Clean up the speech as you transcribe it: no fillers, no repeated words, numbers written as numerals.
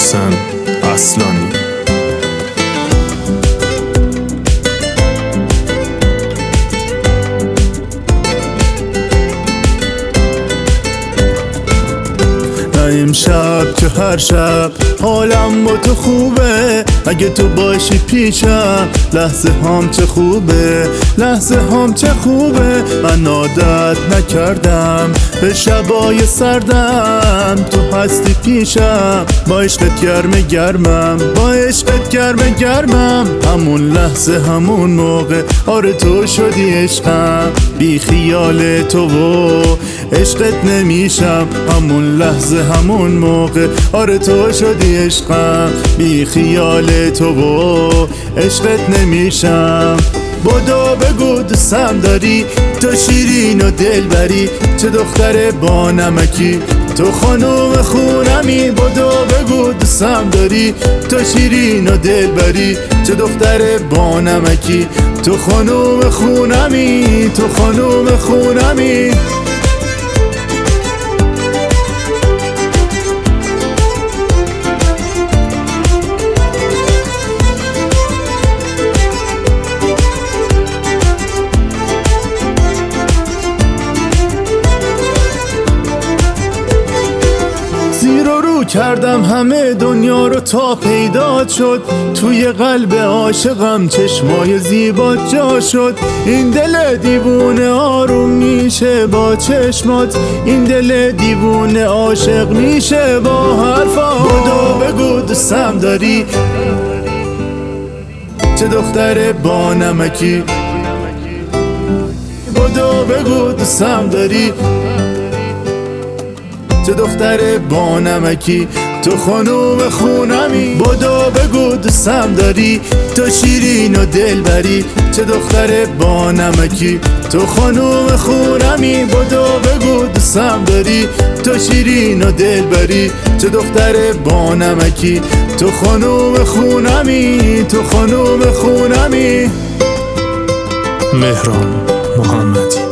محسن اصلانی. امشب که هر شب حالم با تو خوبه، اگه تو باشی پیشم لحظه هم چه خوبه، لحظه هم چه خوبه. من عادت نکردم به شبای سردم، تو هستی پیشم با عشقت گرمم، با عشقت گرمم. همون لحظه همون موقع آره تو شدی عشقم، بی خیال تو و عشقت نمیشم. همون لحظه همون موقع آره تو شدی عشقم، بی خیال تو و عشقت نمیشم. بدو بگو دوستم داری، تو شیرین و دلبری، چه دختر با نمکی، تو خانوم خونمی. بدو بگو دوستم داری، تو شیرین و دلبری، چه دختر با نمکی، تو خانوم خونمی، تو خانوم خونمی. کردم همه دنیا رو تا پیدا شد، توی قلب عاشقم چشمای زیبات جا شد. این دل دیوونه آروم میشه با چشمات، این دل دیوونه عاشق میشه با حرفات. بدو بگو دوستم داری، چه دختر با نمکی. بدو بگو دوستم داری، چه دختر با نمکی، تو خانوم خونمی. بدو بگو دوستم داری، تو شیرین و دلبری، چه دختر با نمکی، تو خانوم خونمی. بدو بگو دوستم داری، تو شیرین و دلبری، چه دختر با نمکی، تو خانوم خونمی، تو خانوم خونمی. مهران محمدی.